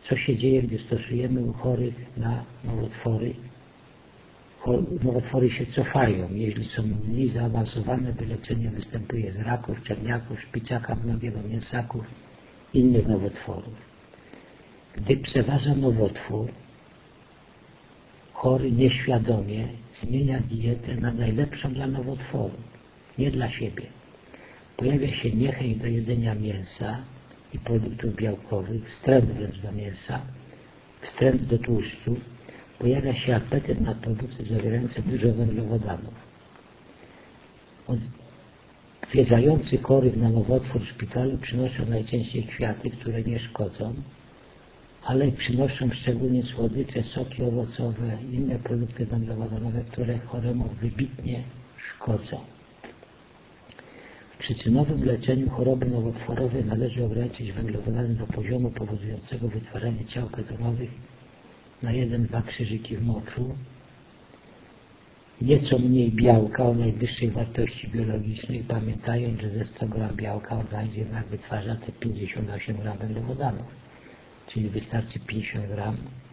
Co się dzieje, gdy stosujemy u chorych na nowotwory? Nowotwory się cofają. Jeśli są mniej zaawansowane, wyleczenie występuje z raków, czerniaków, szpiciaka mnogiego, mięsaków, innych nowotworów. Gdy przeważa nowotwór, chory nieświadomie zmienia dietę na najlepszą dla nowotworu, nie dla siebie. Pojawia się niechęć do jedzenia mięsa i produktów białkowych, wstręt wręcz do mięsa, wstręt do tłuszczu, pojawia się apetyt na produkty zawierające dużo węglowodanów. Odwiedzający chorych na nowotwór w szpitalu przynoszą najczęściej kwiaty, które nie szkodzą, ale przynoszą szczególnie słodycze, soki owocowe i inne produkty węglowodanowe, które choremu wybitnie szkodzą. W przyczynowym leczeniu choroby nowotworowej należy ograniczyć węglowodany do poziomu powodującego wytwarzanie ciał ketonowych na 1-2 krzyżyki w moczu, nieco mniej białka o najwyższej wartości biologicznej, pamiętając, że ze 100 g białka organizm jednak wytwarza te 58 g węglowodanów, czyli wystarczy 50 g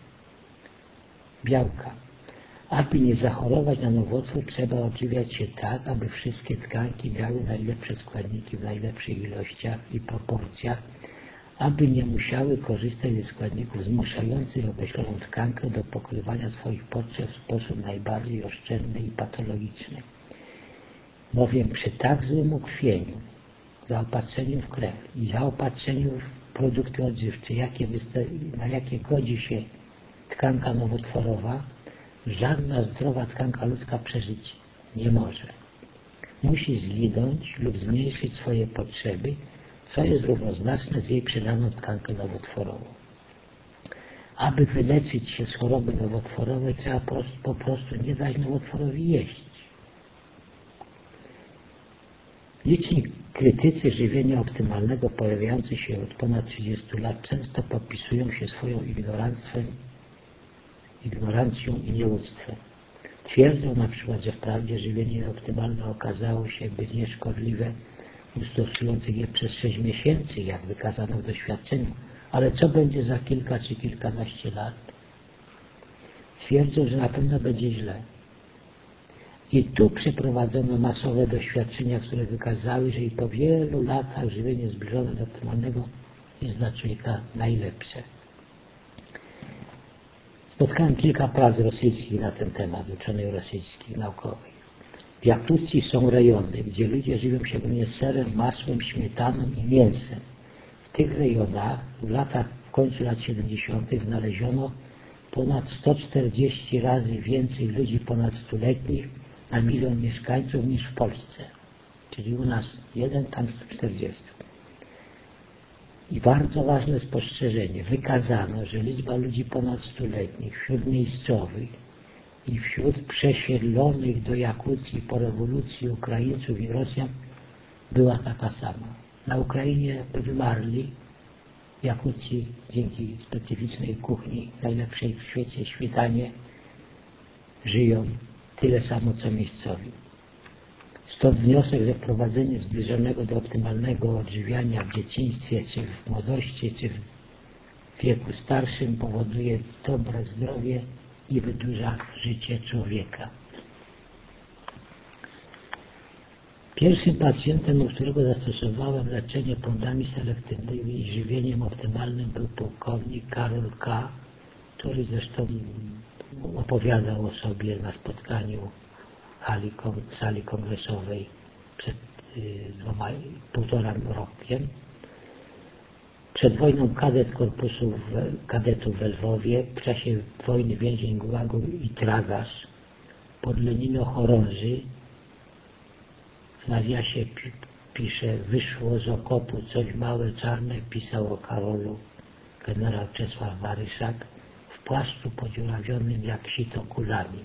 białka. Aby nie zachorować na nowotwór, trzeba odżywiać się tak, aby wszystkie tkanki miały najlepsze składniki w najlepszych ilościach i proporcjach, aby nie musiały korzystać ze składników zmuszających określoną tkankę do pokrywania swoich potrzeb w sposób najbardziej oszczędny i patologiczny. Bowiem przy tak złym ukrwieniu, zaopatrzeniu w krew i zaopatrzeniu w produkty odżywcze, na jakie godzi się tkanka nowotworowa, żadna zdrowa tkanka ludzka przeżyć nie może. Musi zginąć lub zmniejszyć swoje potrzeby, co jest równoznaczne z jej przedaną w tkankę nowotworową. Aby wyleczyć się z choroby nowotworowej, trzeba po prostu nie dać nowotworowi jeść. Liczni krytycy żywienia optymalnego, pojawiający się od ponad 30 lat, często popisują się swoją ignorancją i nieuctwem. Twierdzą na przykład, że wprawdzie żywienie optymalne okazało się być nieszkodliwe u stosujących je przez 6 miesięcy, jak wykazano w doświadczeniu, ale co będzie za kilka czy kilkanaście lat? Twierdzą, że na pewno będzie źle. I tu przeprowadzono masowe doświadczenia, które wykazały, że i po wielu latach żywienie zbliżone do optymalnego jest dla człowieka najlepsze. Spotkałem kilka prac rosyjskich na ten temat, uczonych rosyjskich, naukowych. W Jakucji są rejony, gdzie ludzie żywią się głównie serem, masłem, śmietaną i mięsem. W tych rejonach w końcu lat 70. znaleziono ponad 140 razy więcej ludzi ponad 100-letnich na 1 milion mieszkańców niż w Polsce. Czyli u nas 1, tam 140. I bardzo ważne spostrzeżenie. Wykazano, że liczba ludzi ponad 100-letnich wśród miejscowych i wśród przesiedlonych do Jakucji po rewolucji Ukraińców i Rosjan była taka sama. Na Ukrainie wymarli, w Jakucji dzięki specyficznej kuchni, najlepszej w świecie śmietanie, żyją tyle samo co miejscowi. Stąd wniosek, że wprowadzenie zbliżonego do optymalnego odżywiania w dzieciństwie, czy w młodości, czy w wieku starszym powoduje dobre zdrowie i wydłuża życie człowieka. Pierwszym pacjentem, u którego zastosowałem leczenie prądami selektywnymi i żywieniem optymalnym, był pułkownik Karol K., który zresztą opowiadał o sobie na spotkaniu w sali kongresowej przed 1,5 rokiem. Przed wojną kadet korpusu kadetów w Lwowie, w czasie wojny więzień Gułagu i tragarz pod Leninochorąży, w nawiasie pisze, wyszło z okopu coś małe, czarne, pisał o Karolu generał Czesław Waryszak, w płaszczu podziurawionym jak sito kulami.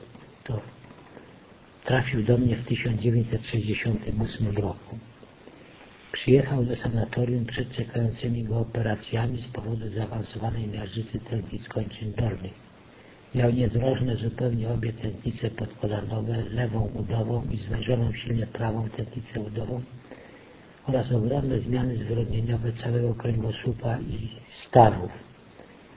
Trafił do mnie w 1968 roku. Przyjechał do sanatorium przed czekającymi go operacjami z powodu zaawansowanej miażdżycy tętnic kończyn dolnych. Miał niedrożne zupełnie obie tętnice podkolanowe, lewą udową i zwężoną silnie prawą tętnicę udową oraz ogromne zmiany zwyrodnieniowe całego kręgosłupa i stawów.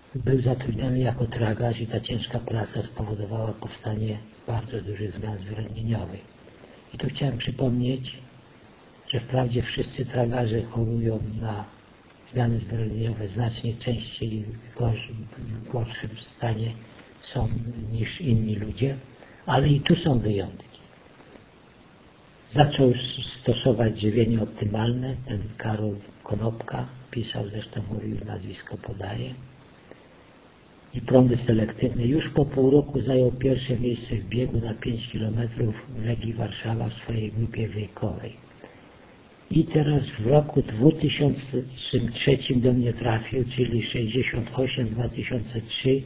Był zatrudniony jako tragarz i ta ciężka praca spowodowała powstanie bardzo dużych zmian zwyrodnieniowych. I tu chciałem przypomnieć, że wprawdzie wszyscy tragarze chorują na zmiany zwyrodnieniowe znacznie częściej i w gorszym stanie są niż inni ludzie, ale i tu są wyjątki. Zaczął stosować żywienie optymalne, ten Karol Konopka pisał, zresztą mówił, nazwisko podaje, i prądy selektywne. Już po pół roku zajął pierwsze miejsce w biegu na 5 km w Legii Warszawa w swojej grupie wiekowej. I teraz w roku 2003 do mnie trafił, czyli 68-2003.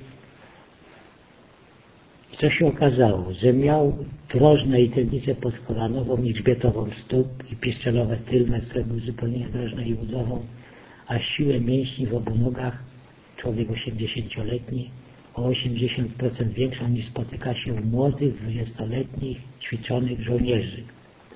I co się okazało? Że miał drożne i tętnicę podkolanową i grzbietową stóp i piszczelowe tylne, które były zupełnie drożne i udową, a siłę mięśni w obu nogach, człowiek 80-letni, o 80% większą niż spotyka się u młodych, 20-letnich, ćwiczonych żołnierzy.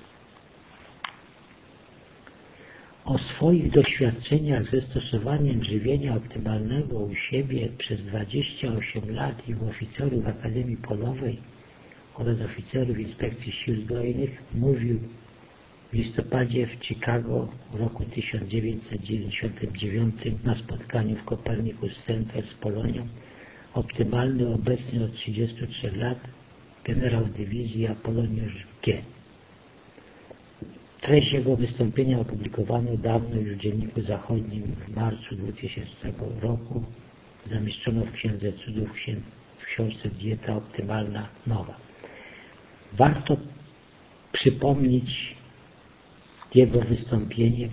O swoich doświadczeniach ze stosowaniem żywienia optymalnego u siebie przez 28 lat i u oficerów Akademii Polowej oraz oficerów Inspekcji Sił Zbrojnych mówił w listopadzie w Chicago w roku 1999 na spotkaniu w Copernicus Center z Polonią optymalny obecnie od 33 lat generał dywizji Apolloniusz G. Treść jego wystąpienia opublikowano dawno już w Dzienniku Zachodnim w marcu 2000 roku. Zamieszczono w Księdze Cudów, w książce Dieta Optymalna Nowa. Warto przypomnieć jego wystąpienie